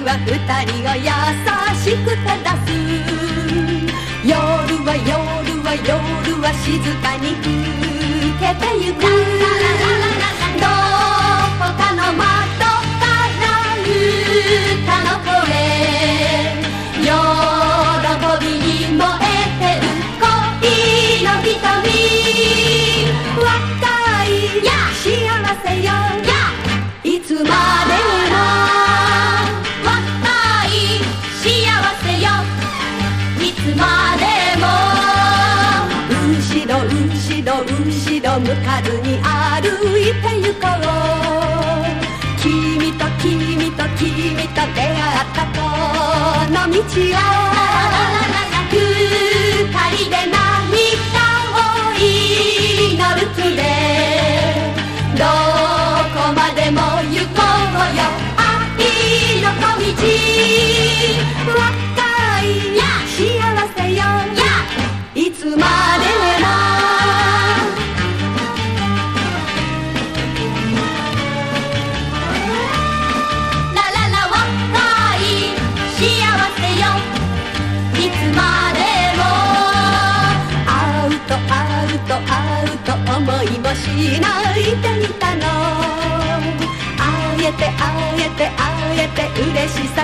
は二人を優しく正す。夜は静かに更けてゆく。どこかの窓から歌の声、喜びに燃えてる恋の瞳。若い幸せよいつまでも。若い幸せよいつまでも。後ろ向かずに歩いてゆこう。君と出会ったこの道を二人で何かを祈るつれ。どこまでも行こうよ愛の小道。若い幸せよいつまでも。いつまでも。会うと思いもしないでいたの。会えて嬉しさ